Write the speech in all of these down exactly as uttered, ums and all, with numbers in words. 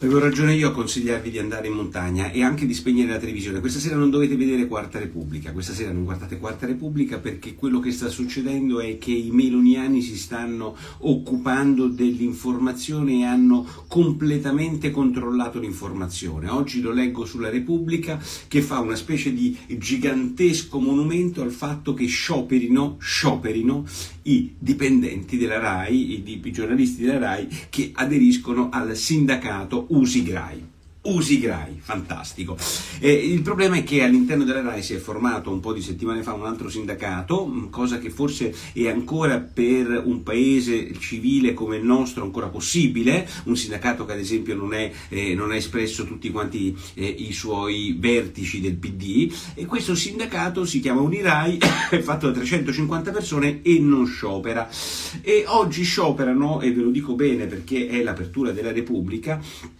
Avevo ragione io a consigliarvi di andare in montagna e anche di spegnere la televisione. Questa sera non dovete vedere Quarta Repubblica, questa sera non guardate Quarta Repubblica perché quello che sta succedendo è che i meloniani si stanno occupando dell'informazione e hanno completamente controllato l'informazione. Oggi lo leggo sulla Repubblica che fa una specie di gigantesco monumento al fatto che scioperino, scioperino i dipendenti della RAI, i, i giornalisti della RAI che aderiscono al sindacato Usigrai. Usigrai, fantastico. Eh, il problema è che all'interno della RAI si è formato un po' di settimane fa un altro sindacato, cosa che forse è ancora per un paese civile come il nostro ancora possibile, un sindacato che ad esempio non è eh, non ha espresso tutti quanti eh, i suoi vertici del P D, e questo sindacato si chiama Unirai, è fatto da trecentocinquanta persone e non sciopera. E oggi scioperano, e ve lo dico bene perché è l'apertura della Repubblica,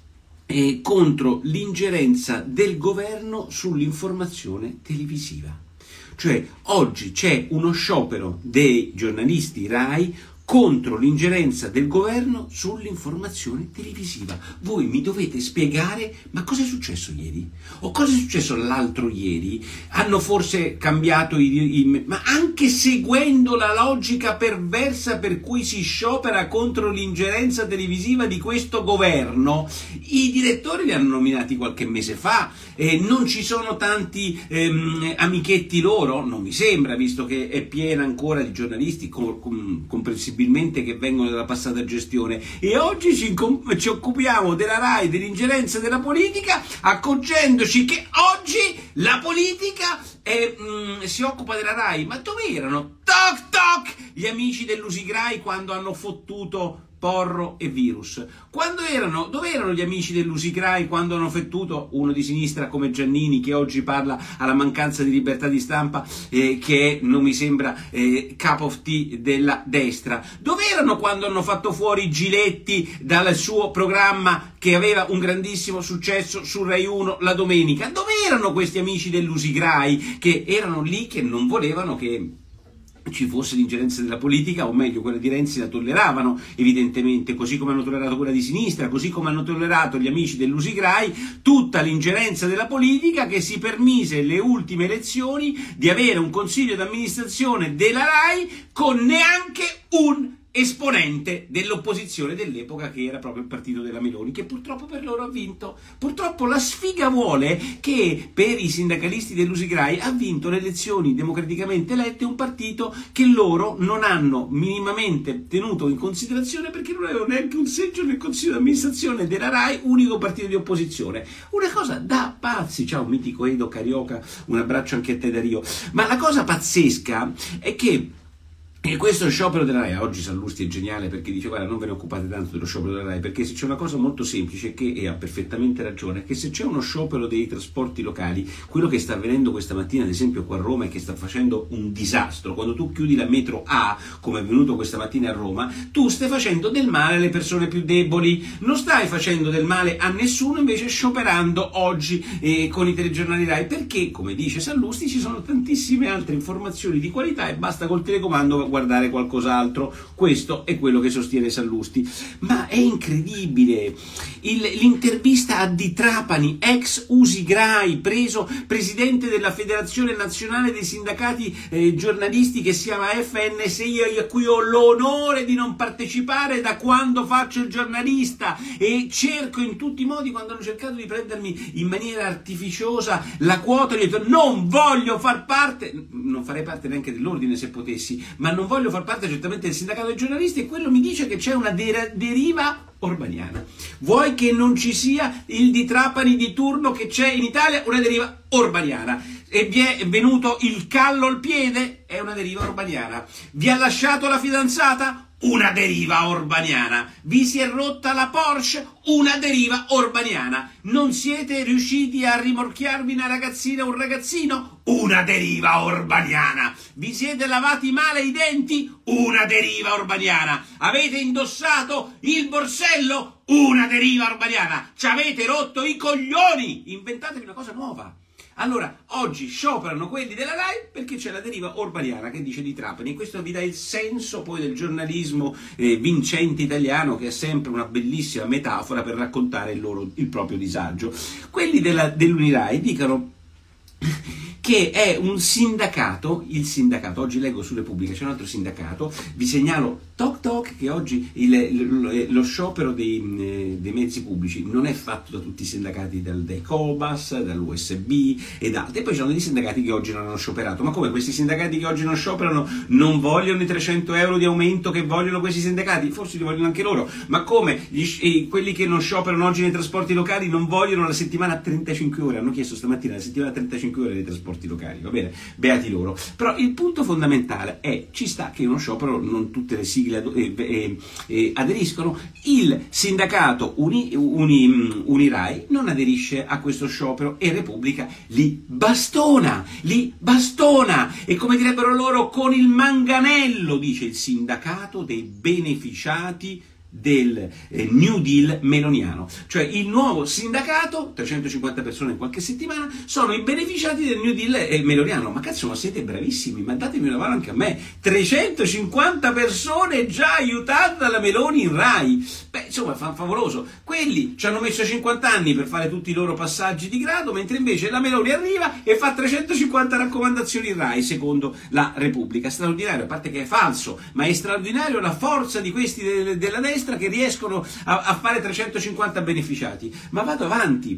E contro l'ingerenza del governo sull'informazione televisiva. Cioè oggi c'è uno sciopero dei giornalisti RAI contro l'ingerenza del governo sull'informazione televisiva. Voi mi dovete spiegare, ma cosa è successo ieri? O cosa è successo l'altro ieri? Hanno forse cambiato i, i... ma anche seguendo la logica perversa per cui si sciopera contro l'ingerenza televisiva di questo governo, i direttori li hanno nominati qualche mese fa, e non ci sono tanti ehm, amichetti loro, non mi sembra, visto che è piena ancora di giornalisti com- com- comprensibilmente che vengono dalla passata gestione, e oggi ci, incom- ci occupiamo della RAI, dell'ingerenza della politica, accorgendoci che oggi la politica è, mh, si occupa della RAI. Ma dove erano? Toc toc! Gli amici dell'Usigrai quando hanno fottuto Porro e Virus. Quando erano, dove erano gli amici dell'Usigrai quando hanno fottuto uno di sinistra come Giannini, che oggi parla alla mancanza di libertà di stampa, eh, che non mi sembra eh, cup of tea della destra? Dove erano quando hanno fatto fuori Giletti dal suo programma che aveva un grandissimo successo su Rai uno la domenica? Dove erano questi amici dell'Usigrai che erano lì, che non volevano che ci fosse l'ingerenza della politica, o meglio quella di Renzi la tolleravano evidentemente, così come hanno tollerato quella di sinistra, così come hanno tollerato gli amici dell'Usigrai tutta l'ingerenza della politica, che si permise le ultime elezioni di avere un consiglio d'amministrazione della RAI con neanche un esponente dell'opposizione dell'epoca, che era proprio il partito della Meloni, che purtroppo per loro ha vinto. Purtroppo la sfiga vuole che per i sindacalisti dell'Usigrai ha vinto le elezioni democraticamente elette un partito che loro non hanno minimamente tenuto in considerazione, perché non avevano neanche un seggio nel consiglio d'amministrazione della RAI, unico partito di opposizione. Una cosa da pazzi. Ciao mitico Edo Carioca, un abbraccio anche a te Dario. Ma la cosa pazzesca è che E questo sciopero della RAI, oggi Sallusti è geniale perché dice: guarda, non ve ne occupate tanto dello sciopero della RAI, perché se c'è una cosa molto semplice, che e ha perfettamente ragione, è che se c'è uno sciopero dei trasporti locali, quello che sta avvenendo questa mattina ad esempio qua a Roma, è che sta facendo un disastro. Quando tu chiudi la metro A, come è avvenuto questa mattina a Roma, tu stai facendo del male alle persone più deboli, non stai facendo del male a nessuno invece scioperando oggi eh, con i telegiornali RAI, perché come dice Sallusti ci sono tantissime altre informazioni di qualità e basta col telecomando guardare qualcos'altro. Questo è quello che sostiene Sallusti. Ma è incredibile. Il, l'intervista a Di Trapani, ex Usigrai, preso presidente della Federazione Nazionale dei Sindacati eh, Giornalisti, che si chiama F N S I, a cui ho l'onore di non partecipare da quando faccio il giornalista, e cerco in tutti i modi, quando hanno cercato di prendermi in maniera artificiosa la quota, gli ho detto: non voglio far parte, non farei parte neanche dell'ordine se potessi, ma non voglio far parte certamente del sindacato dei giornalisti, e quello mi dice che c'è una der- deriva orbaniana. Vuoi che non ci sia il Di Trapani di turno che c'è in Italia? Una deriva orbaniana. E vi è venuto il callo al piede? È una deriva orbaniana. Vi ha lasciato la fidanzata? Una deriva orbaniana. Vi si è rotta la Porsche? Una deriva orbaniana. Non siete riusciti a rimorchiarvi una ragazzina o un ragazzino? Una deriva orbaniana. Vi siete lavati male i denti? Una deriva orbaniana. Avete indossato il borsello? Una deriva orbaniana. Ci avete rotto i coglioni. Inventatevi una cosa nuova. Allora, oggi scioperano quelli della Rai perché c'è la deriva orbaniana che dice di Trapani, e questo vi dà il senso poi del giornalismo eh, vincente italiano, che è sempre una bellissima metafora per raccontare il, loro, il proprio disagio. Quelli della, dell'Unirai dicono che è un sindacato, il sindacato, oggi leggo su Repubblica, c'è un altro sindacato, vi segnalo Toc Toc che oggi il, lo sciopero dei, dei mezzi pubblici non è fatto da tutti i sindacati, dal, dai Cobas, dall'U S B ed altri, e poi ci sono dei sindacati che oggi non hanno scioperato. Ma come, questi sindacati che oggi non scioperano non vogliono i trecento euro di aumento che vogliono questi sindacati? Forse li vogliono anche loro, ma come, gli, quelli che non scioperano oggi nei trasporti locali non vogliono la settimana a trentacinque ore, hanno chiesto stamattina la settimana a trentacinque ore dei trasporti locali, va bene, beati loro. Però il punto fondamentale è, ci sta che uno sciopero non tutte le sigle eh, eh, eh, aderiscono, il sindacato Uni, Uni, Unirai non aderisce a questo sciopero e Repubblica li bastona, li bastona, e come direbbero loro con il manganello, dice il sindacato dei beneficiati del eh, New Deal meloniano, cioè il nuovo sindacato, trecentocinquanta persone in qualche settimana, sono i beneficiati del New Deal eh, meloniano. Ma cazzo, ma siete bravissimi, ma datemi una mano anche a me, trecentocinquanta persone già aiutate dalla Meloni in Rai, beh insomma fa favoloso. Quelli ci hanno messo cinquanta anni per fare tutti i loro passaggi di grado, mentre invece la Meloni arriva e fa trecentocinquanta raccomandazioni in Rai, secondo la Repubblica. Straordinario, a parte che è falso, ma è straordinario la forza di questi de- della destra che riescono a, a fare trecentocinquanta beneficiati. Ma vado avanti.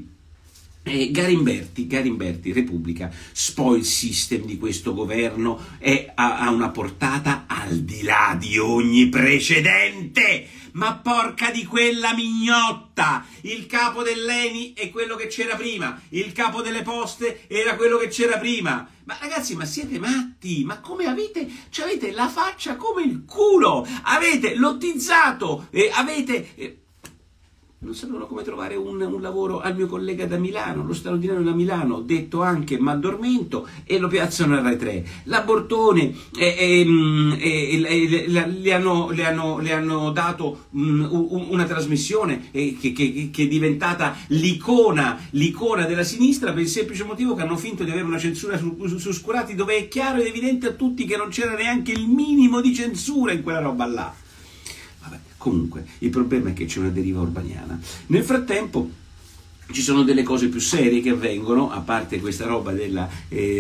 Eh, Garimberti, Garimberti, Repubblica, spoil system di questo governo è, ha, ha una portata al di là di ogni precedente. Ma porca di quella mignotta, il capo dell'Eni è quello che c'era prima, il capo delle poste era quello che c'era prima. Ma ragazzi, ma siete matti? Ma come avete, cioè avete la faccia come il culo, avete lottizzato, eh, avete... Eh, non sapevano come trovare un, un lavoro al mio collega da Milano, lo straordinario da Milano, detto anche m'addormento, e lo piazzano a Rai tre. La Bortone eh, eh, eh, eh, le, hanno, le, hanno, le hanno dato um, una trasmissione eh, che, che, che è diventata l'icona, l'icona della sinistra, per il semplice motivo che hanno finto di avere una censura su, su, su Scurati, dove è chiaro ed evidente a tutti che non c'era neanche il minimo di censura in quella roba là. Comunque, il problema è che c'è una deriva orbaniana. Nel frattempo ci sono delle cose più serie che avvengono, a parte questa roba della,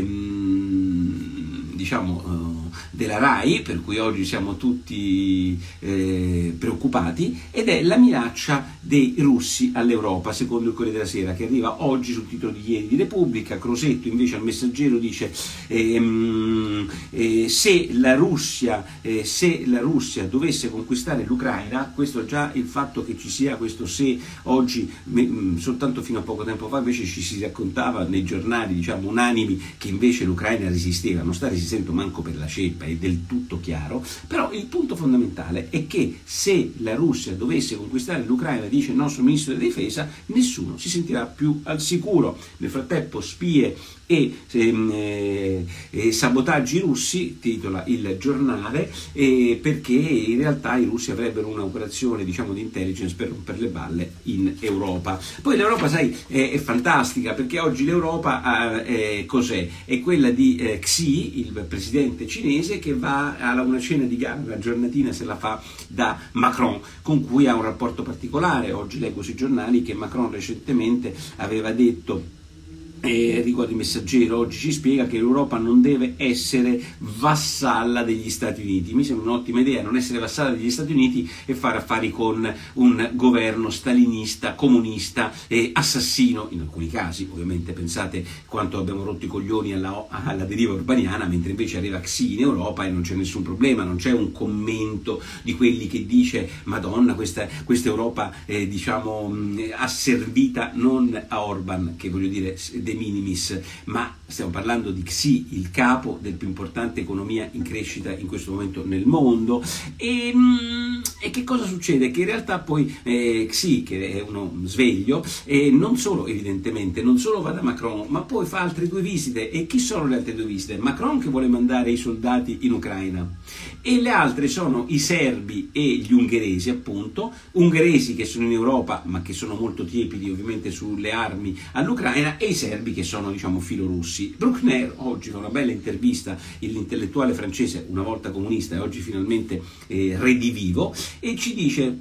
ehm, diciamo, uh, della Rai, per cui oggi siamo tutti eh, preoccupati, ed è la minaccia dei russi all'Europa, secondo il Corriere della Sera, che arriva oggi sul titolo di ieri di Repubblica. Crosetto invece al Messaggero dice ehm, eh, se, la Russia, eh, se la Russia dovesse conquistare l'Ucraina, questo già il fatto che ci sia questo se oggi, me, soltanto fino a poco tempo fa invece ci si raccontava nei giornali, diciamo, unanimi, che invece l'Ucraina resisteva, non sta resistendo manco per la ceppa, è del tutto chiaro. Però il punto fondamentale è che se la Russia dovesse conquistare l'Ucraina, dice il nostro ministro della difesa, nessuno si sentirà più al sicuro. Nel frattempo spie e eh, eh, sabotaggi russi, titola il giornale, eh, perché in realtà i russi avrebbero un'operazione, diciamo, di intelligence per rompere le balle in Europa. Poi l'Europa, sai, è, è fantastica, perché oggi l'Europa eh, cos'è? È quella di eh, Xi, il presidente cinese, che va a una cena di gala, una giornatina se la fa da Macron, con cui ha un rapporto particolare. Oggi leggo sui giornali che Macron recentemente aveva detto, e riguardo il Messaggero oggi ci spiega, che l'Europa non deve essere vassalla degli Stati Uniti. Mi sembra un'ottima idea non essere vassalla degli Stati Uniti e fare affari con un governo stalinista, comunista e assassino in alcuni casi. Ovviamente pensate quanto abbiamo rotto i coglioni alla, alla deriva urbaniana, mentre invece arriva Xi in Europa e non c'è nessun problema, non c'è un commento di quelli che dice Madonna, questa, questa Europa eh, diciamo asservita non a Orban, che voglio dire de minimis, ma Stiamo parlando di Xi, il capo del più importante economia in crescita in questo momento nel mondo. E, e che cosa succede? Che in realtà poi eh, Xi, che è uno sveglio, eh, non solo evidentemente, non solo va da Macron, ma poi fa altre due visite. E chi sono le altre due visite? Macron, che vuole mandare i soldati in Ucraina, e le altre sono i serbi e gli ungheresi, appunto, ungheresi che sono in Europa ma che sono molto tiepidi ovviamente sulle armi all'Ucraina, e i serbi che sono, diciamo, filorussi. Bruckner oggi fa una bella intervista, l'intellettuale francese, una volta comunista e oggi finalmente eh, redivivo, e ci dice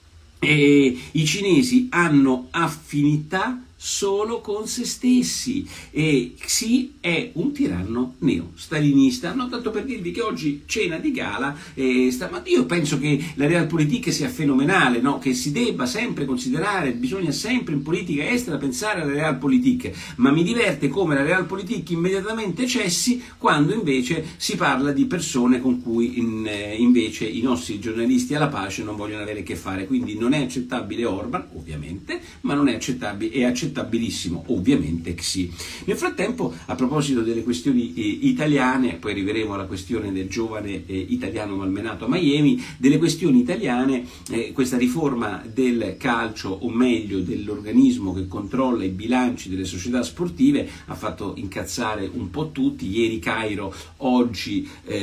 eh, i cinesi hanno affinità solo con se stessi, e Xi è un tiranno neo-stalinista. No, tanto per dirvi che oggi cena di gala, eh, sta, ma io penso che la realpolitik sia fenomenale, no? Che si debba sempre considerare, bisogna sempre in politica estera pensare alla realpolitik, ma mi diverte come la realpolitik immediatamente cessi quando invece si parla di persone con cui in, eh, invece i nostri giornalisti alla pace non vogliono avere a che fare. Quindi non è accettabile Orban, ovviamente, ma non è accettabile, è accettabile accettabilissimo ovviamente Xi. Nel frattempo, a proposito delle questioni eh, italiane, poi arriveremo alla questione del giovane eh, italiano malmenato a Miami, delle questioni italiane, eh, questa riforma del calcio, o meglio dell'organismo che controlla i bilanci delle società sportive, ha fatto incazzare un po' tutti. Ieri Cairo, oggi,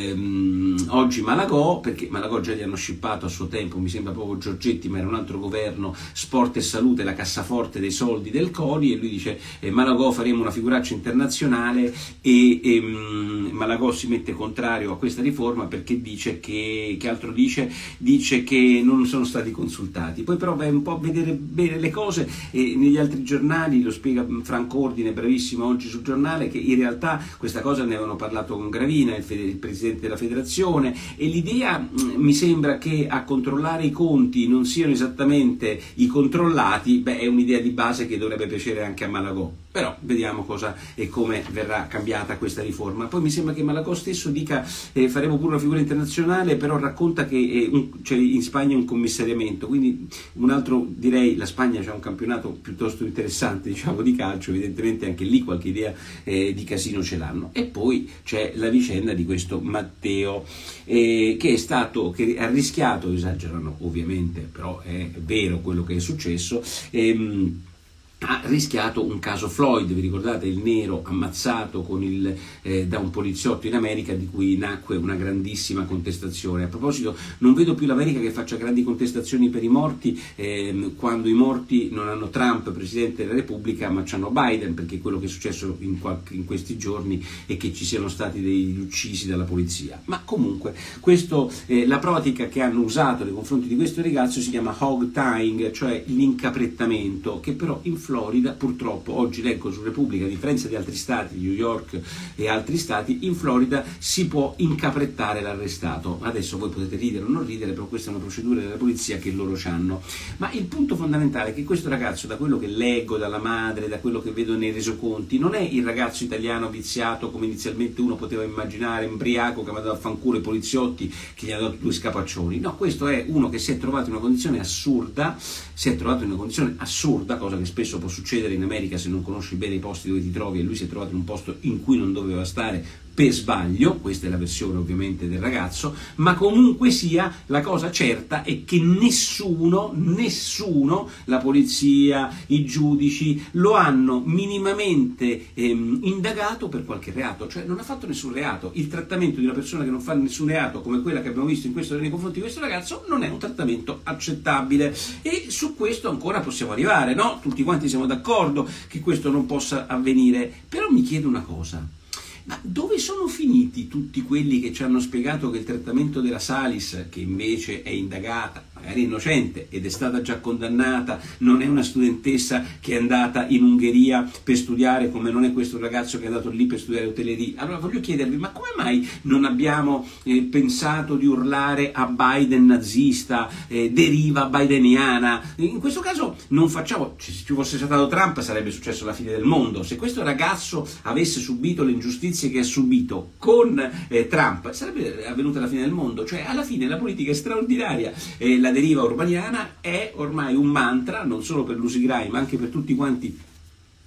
ehm, oggi Malagò, perché Malagò già gli hanno scippato a suo tempo, mi sembra proprio Giorgetti, ma era un altro governo, Sport e Salute, la cassaforte dei soldi del Codi, e lui dice eh, Malagò faremo una figuraccia internazionale, e, e mh, Malagò si mette contrario a questa riforma perché dice che, che altro dice? Dice che non sono stati consultati. Poi però vai un po' a vedere bene le cose, e negli altri giornali lo spiega Franco Ordine, bravissimo, oggi sul giornale, che in realtà questa cosa ne avevano parlato con Gravina, il, fede, il presidente della federazione, e l'idea mh, mi sembra che a controllare i conti non siano esattamente i controllati. Beh, è un'idea di base che dovrebbe piacere anche a Malagò, però vediamo cosa e come verrà cambiata questa riforma. Poi mi sembra che Malagò stesso dica eh, faremo pure una figura internazionale, però racconta che eh, un, cioè in Spagna un commissariamento, quindi un altro, direi, la Spagna c'ha un campionato piuttosto interessante, diciamo, di calcio, evidentemente anche lì qualche idea eh, di casino ce l'hanno. E poi c'è la vicenda di questo Matteo eh, che è stato, che ha rischiato, esagerano ovviamente, però è vero quello che è successo, ehm, ha rischiato un caso Floyd, vi ricordate, il nero ammazzato con il, eh, da un poliziotto in America, di cui nacque una grandissima contestazione. A proposito, non vedo più l'America che faccia grandi contestazioni per i morti, eh, quando i morti non hanno Trump, Presidente della Repubblica, ma c'hanno Biden, perché quello che è successo in, qualche, in questi giorni è che ci siano stati degli uccisi dalla polizia. Ma comunque, questo, eh, la pratica che hanno usato nei confronti di questo ragazzo si chiama hog tying, cioè l'incaprettamento, che però in Florida, purtroppo, oggi leggo su Repubblica, a differenza di altri stati, New York e altri stati, in Florida si può incaprettare l'arrestato. Adesso voi potete ridere o non ridere, però questa è una procedura della polizia che loro hanno. Ma il punto fondamentale è che questo ragazzo, da quello che leggo dalla madre, da quello che vedo nei resoconti, non è il ragazzo italiano viziato come inizialmente uno poteva immaginare, embriaco, che ha mandato a fanculo i poliziotti, che gli ha dato due scapaccioni. No, questo è uno che si è trovato in una condizione assurda, si è trovato in una condizione assurda, cosa che spesso può succedere in America se non conosci bene i posti dove ti trovi, e lui si è trovato in un posto in cui non doveva stare per sbaglio. Questa è la versione ovviamente del ragazzo, ma comunque sia, la cosa certa è che nessuno, nessuno, la polizia, i giudici, lo hanno minimamente ehm, indagato per qualche reato, cioè non ha fatto nessun reato. Il trattamento di una persona che non fa nessun reato, come quella che abbiamo visto in questo, nei confronti di questo ragazzo, non è un trattamento accettabile, e su questo ancora possiamo arrivare, no? Tutti quanti siamo d'accordo che questo non possa avvenire, però mi chiedo una cosa: ma dove sono finiti tutti quelli che ci hanno spiegato che il trattamento della Salis, che invece è indagata, magari innocente, ed è stata già condannata, non è una studentessa che è andata in Ungheria per studiare, come non è questo ragazzo che è andato lì per studiare hotelleria? Allora voglio chiedervi, ma come mai non abbiamo eh, pensato di urlare a Biden nazista, eh, deriva bideniana? In questo caso non facciamo, se ci fosse stato Trump sarebbe successo la fine del mondo. Se questo ragazzo avesse subito le ingiustizie che ha subito con eh, Trump, sarebbe avvenuta la fine del mondo. Cioè, alla fine la politica è straordinaria. Eh, la deriva urbaniana è ormai un mantra, non solo per Lucy Gray, ma anche per tutti quanti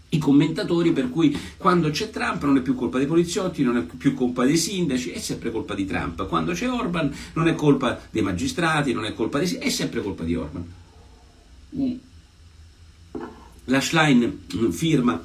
i commentatori, per cui quando c'è Trump non è più colpa dei poliziotti, non è più colpa dei sindaci, è sempre colpa di Trump. Quando c'è Orban non è colpa dei magistrati, non è colpa dei sindaci, è sempre colpa di Orban. La Schlein firma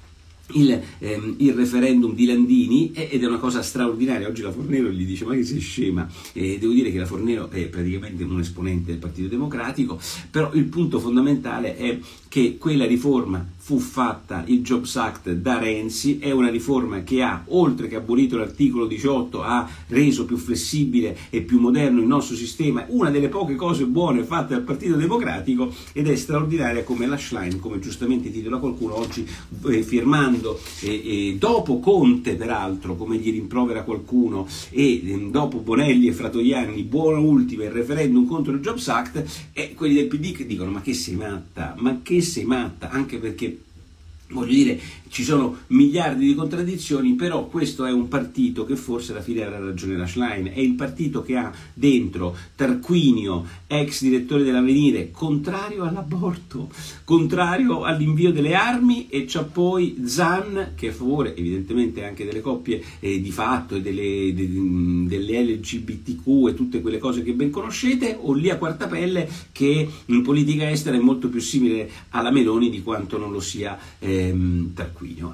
Il, ehm, il referendum di Landini ed è una cosa straordinaria. Oggi la Fornero gli dice: ma che sei scema? Eh, devo dire che la Fornero è praticamente un esponente del Partito Democratico, però il punto fondamentale è che quella riforma fu fatta, il Jobs Act, da Renzi, è una riforma che ha, oltre che abolito l'articolo diciotto, ha reso più flessibile e più moderno il nostro sistema, una delle poche cose buone fatte dal Partito Democratico, ed è straordinaria come la Schlein, come giustamente titola qualcuno oggi, eh, firmando E, e dopo Conte, peraltro, come gli rimprovera qualcuno, e e dopo Bonelli e Fratoianni, buona ultima il referendum contro il Jobs Act, e quelli del P D che dicono: ma che sei matta, ma che sei matta, anche perché, voglio dire, ci sono miliardi di contraddizioni, però questo è un partito che forse alla fine avrà ragione la Schlein, è il partito che ha dentro Tarquinio, ex direttore dell'Avvenire, contrario all'aborto, contrario all'invio delle armi, e c'ha poi Zan, che è a favore evidentemente anche delle coppie eh, di fatto e delle, de, delle L G B T Q e tutte quelle cose che ben conoscete, o lì a Quartapelle, che in politica estera è molto più simile alla Meloni di quanto non lo sia ehm, Tarquinio.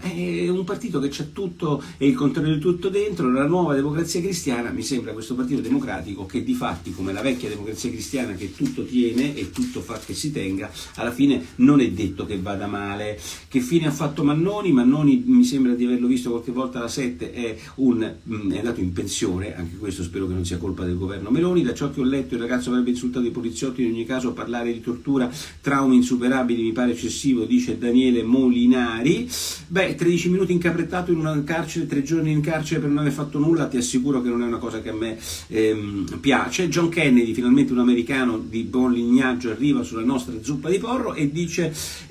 È un partito che c'ha tutto e il contrario di tutto dentro. La nuova Democrazia Cristiana mi sembra questo partito democratico che, di fatti, come la vecchia Democrazia Cristiana, che tutto tiene e tutto fa che si tenga, alla fine non è detto che vada male. Che fine ha fatto Mannoni? Mannoni, mi sembra di averlo visto qualche volta alla sette, è, un, è andato in pensione, anche questo spero che non sia colpa del governo Meloni. Da ciò che ho letto il ragazzo avrebbe insultato i poliziotti, in ogni caso parlare di tortura, traumi insuperabili mi pare eccessivo, dice Daniele Molinari. Beh, tredici minuti incaprettato in una carcere, tre giorni in carcere per non aver fatto nulla, ti assicuro che non è una cosa che a me ehm, piace. John Kennedy, finalmente un americano di buon lignaggio, arriva sulla nostra zuppa di porro e dice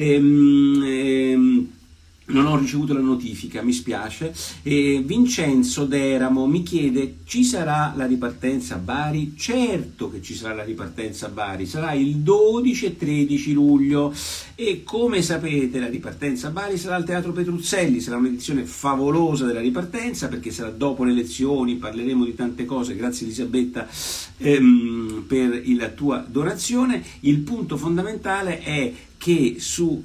ehm, ehm, non ho ricevuto la notifica, mi spiace. E Vincenzo Deramo mi chiede: ci sarà la ripartenza a Bari? Certo che ci sarà la ripartenza a Bari, sarà il dodici e tredici luglio, e come sapete la ripartenza a Bari sarà al Teatro Petruzzelli. Sarà un'edizione favolosa della ripartenza, perché sarà dopo le elezioni, parleremo di tante cose. Grazie Elisabetta ehm, per la tua donazione. Il punto fondamentale è che su,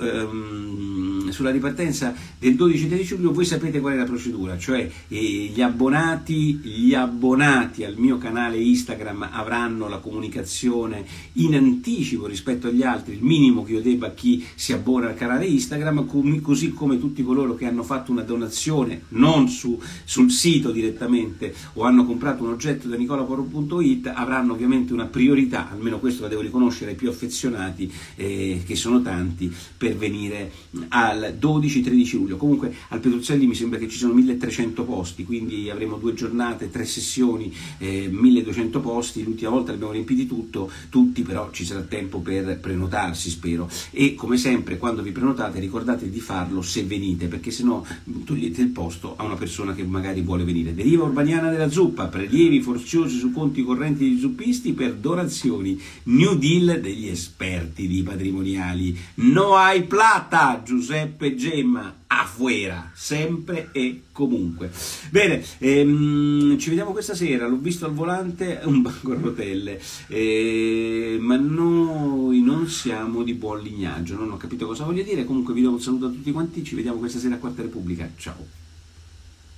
um, sulla ripartenza del dodici e tredici luglio voi sapete qual è la procedura, cioè eh, gli abbonati gli abbonati al mio canale Instagram avranno la comunicazione in anticipo rispetto agli altri, il minimo che io debba a chi si abbona al canale Instagram, com- così come tutti coloro che hanno fatto una donazione non su, sul sito direttamente o hanno comprato un oggetto da nicolaporro punto it avranno ovviamente una priorità, almeno questo la devo riconoscere ai più affezionati, eh, che sono tanti, per venire al dodici tredici luglio. Comunque al Petruzzelli mi sembra che ci sono milletrecento posti, quindi avremo due giornate, tre sessioni, eh, milleduecento posti. L'ultima volta li abbiamo riempiti tutto, tutti, però ci sarà tempo per prenotarsi, spero. E come sempre, quando vi prenotate, ricordate di farlo se venite, perché sennò togliete il posto a una persona che magari vuole venire. Deriva urbaniana della zuppa, prelievi forziosi su conti correnti di zuppisti per donazioni, New Deal degli esperti di patrimoniali. No hay plata, Giuseppe Gemma, afuera, sempre e comunque. Bene, ehm, ci vediamo questa sera. L'ho visto al volante, un banco a rotelle, eh, ma noi non siamo di buon lignaggio, non ho capito cosa voglia dire. Comunque vi do un saluto a tutti quanti, ci vediamo questa sera a Quarta Repubblica, ciao.